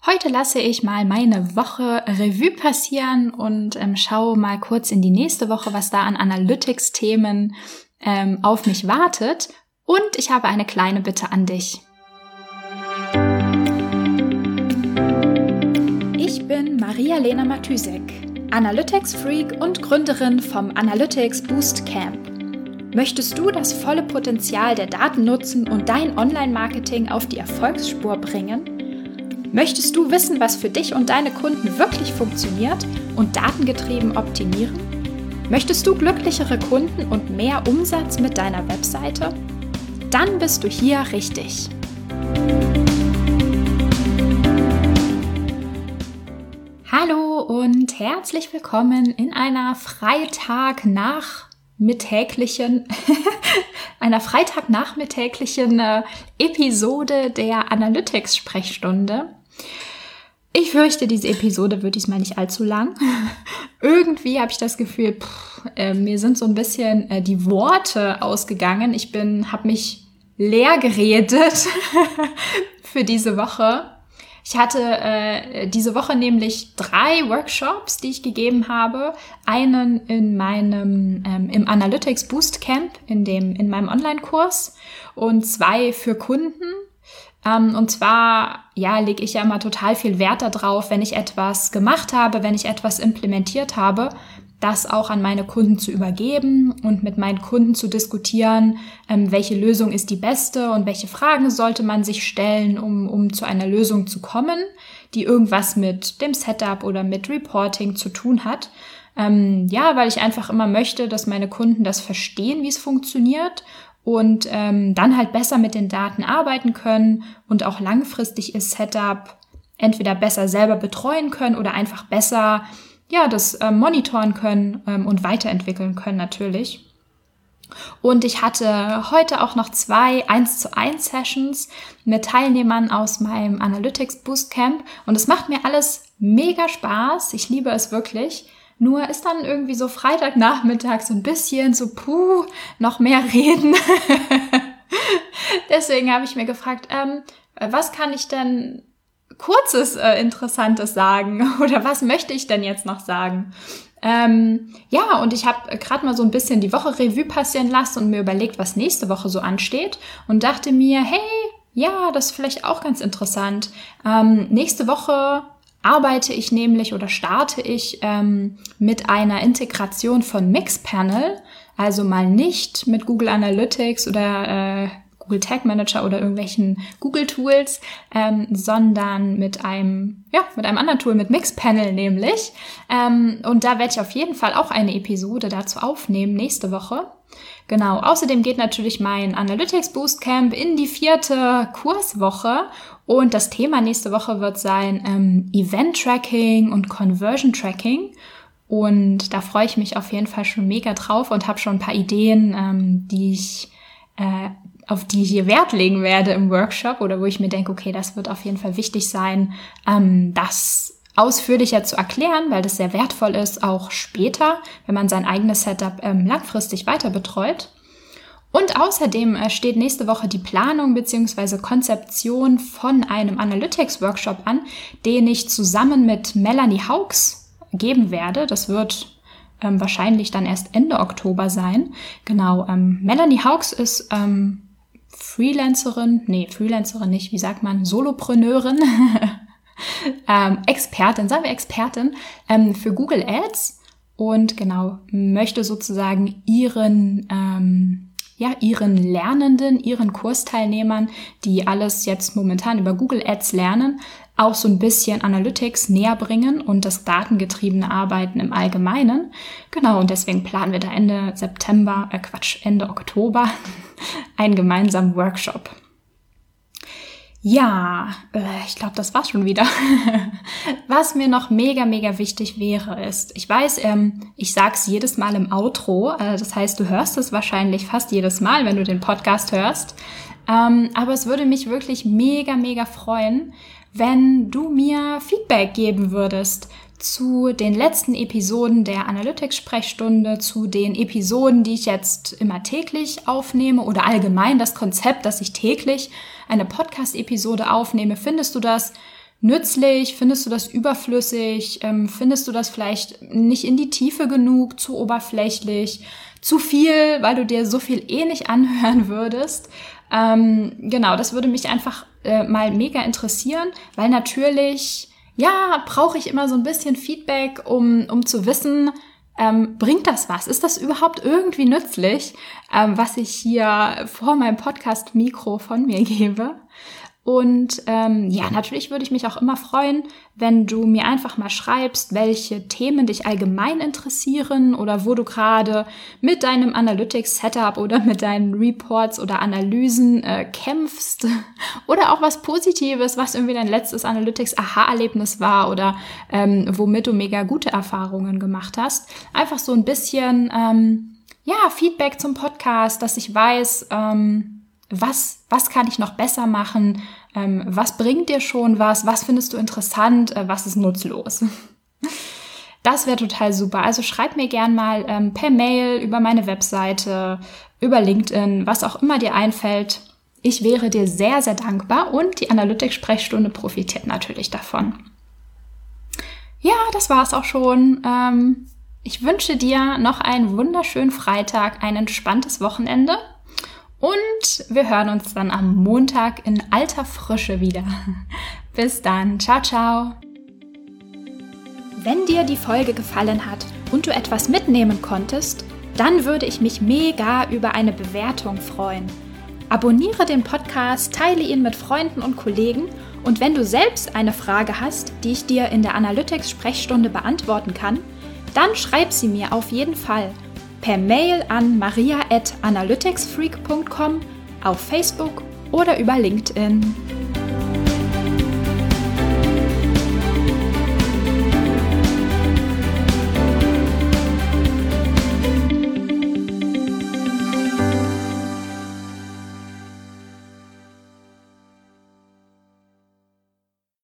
Heute lasse ich mal meine Woche Revue passieren und schaue mal kurz in die nächste Woche, was da an Analytics-Themen auf mich wartet. Und ich habe eine kleine Bitte an dich. Ich bin Maria-Lena Matysek, Analytics-Freak und Gründerin vom Analytics Boost Camp. Möchtest du das volle Potenzial der Daten nutzen und dein Online-Marketing auf die Erfolgsspur bringen? Möchtest du wissen, was für dich und deine Kunden wirklich funktioniert und datengetrieben optimieren? Möchtest du glücklichere Kunden und mehr Umsatz mit deiner Webseite? Dann bist du hier richtig. Hallo und herzlich willkommen in einer freitagnachmittäglichen Episode der Analytics-Sprechstunde. Ich fürchte, diese Episode wird diesmal nicht allzu lang. Irgendwie habe ich das Gefühl, mir sind so ein bisschen die Worte ausgegangen. Habe mich leer geredet für diese Woche. Ich hatte diese Woche nämlich 3 Workshops, die ich gegeben habe. Einen in meinem im Analytics Boost Camp, in meinem Online-Kurs, und 2 für Kunden. Und zwar, lege ich ja immer total viel Wert darauf, wenn ich etwas gemacht habe, wenn ich etwas implementiert habe, das auch an meine Kunden zu übergeben und mit meinen Kunden zu diskutieren, welche Lösung ist die beste und welche Fragen sollte man sich stellen, um zu einer Lösung zu kommen, die irgendwas mit dem Setup oder mit Reporting zu tun hat. Weil ich einfach immer möchte, dass meine Kunden das verstehen, wie es funktioniert und dann halt besser mit den Daten arbeiten können und auch langfristig ihr Setup entweder besser selber betreuen können oder einfach besser das monitoren können und weiterentwickeln können natürlich. Und ich hatte heute auch noch 2 1:1 Sessions mit Teilnehmern aus meinem Analytics Boost Camp und es macht mir alles mega Spaß. Ich liebe es wirklich. Nur ist dann irgendwie so Freitagnachmittag so ein bisschen so, noch mehr reden. Deswegen habe ich mir gefragt, was kann ich denn Kurzes, Interessantes sagen? Oder was möchte ich denn jetzt noch sagen? Und ich habe gerade mal so ein bisschen die Woche Revue passieren lassen und mir überlegt, was nächste Woche so ansteht. Und dachte mir, hey, das ist vielleicht auch ganz interessant. Nächste Woche starte ich mit einer Integration von Mixpanel, also mal nicht mit Google Analytics oder Google Tag Manager oder irgendwelchen Google Tools, sondern mit einem anderen Tool, mit Mixpanel nämlich. Und da werde ich auf jeden Fall auch eine Episode dazu aufnehmen nächste Woche. Genau, außerdem geht natürlich mein Analytics Boost Camp in die 4. Kurswoche und das Thema nächste Woche wird sein Event Tracking und Conversion Tracking. Und da freue ich mich auf jeden Fall schon mega drauf und habe schon ein paar Ideen, auf die ich hier Wert legen werde im Workshop oder wo ich mir denke, okay, das wird auf jeden Fall wichtig sein, das ausführlicher zu erklären, weil das sehr wertvoll ist, auch später, wenn man sein eigenes Setup langfristig weiter betreut. Und außerdem steht nächste Woche die Planung bzw. Konzeption von einem Analytics-Workshop an, den ich zusammen mit Melanie Hauks geben werde. Das wird wahrscheinlich dann erst Ende Oktober sein. Genau, Melanie Hauks ist Freelancerin nicht, wie sagt man, Solopreneurin, Expertin für Google Ads und genau, möchte sozusagen ihren Lernenden, ihren Kursteilnehmern, die alles jetzt momentan über Google Ads lernen, auch so ein bisschen Analytics näher bringen und das datengetriebene Arbeiten im Allgemeinen. Genau, und deswegen planen wir da Ende Oktober einen gemeinsamen Workshop. Ich glaube, das war's schon wieder. Was mir noch mega, mega wichtig wäre, ist, ich weiß, ich sag's jedes Mal im Outro, das heißt, du hörst es wahrscheinlich fast jedes Mal, wenn du den Podcast hörst, aber es würde mich wirklich mega, mega freuen, wenn du mir Feedback geben würdest zu den letzten Episoden der Analytics-Sprechstunde, zu den Episoden, die ich jetzt immer täglich aufnehme oder allgemein das Konzept, dass ich täglich eine Podcast-Episode aufnehme. Findest du das nützlich? Findest du das überflüssig? Findest du das vielleicht nicht in die Tiefe genug, zu oberflächlich, zu viel, weil du dir so viel nicht anhören würdest? Genau, das würde mich einfach mal mega interessieren, weil natürlich, ja, brauche ich immer so ein bisschen Feedback, um zu wissen, bringt das was? Ist das überhaupt irgendwie nützlich, was ich hier vor meinem Podcast-Mikro von mir gebe? Und ja, natürlich würde ich mich auch immer freuen, wenn du mir einfach mal schreibst, welche Themen dich allgemein interessieren oder wo du gerade mit deinem Analytics-Setup oder mit deinen Reports oder Analysen kämpfst. Oder auch was Positives, was irgendwie dein letztes Analytics-Aha-Erlebnis war oder womit du mega gute Erfahrungen gemacht hast. Einfach so ein bisschen ja, Feedback zum Podcast, dass ich weiß, was kann ich noch besser machen, was bringt dir schon was findest du interessant, was ist nutzlos. Das wäre total super. Also schreib mir gern mal per Mail, über meine Webseite, über LinkedIn, was auch immer dir einfällt. Ich wäre dir sehr, sehr dankbar und die Analytics-Sprechstunde profitiert natürlich davon. Ja, das war's auch schon. Ich wünsche dir noch einen wunderschönen Freitag, ein entspanntes Wochenende. Und wir hören uns dann am Montag in alter Frische wieder. Bis dann. Ciao, ciao. Wenn dir die Folge gefallen hat und du etwas mitnehmen konntest, dann würde ich mich mega über eine Bewertung freuen. Abonniere den Podcast, teile ihn mit Freunden und Kollegen und wenn du selbst eine Frage hast, die ich dir in der Analytics-Sprechstunde beantworten kann, dann schreib sie mir auf jeden Fall per Mail an maria@analyticsfreak.com, auf Facebook oder über LinkedIn.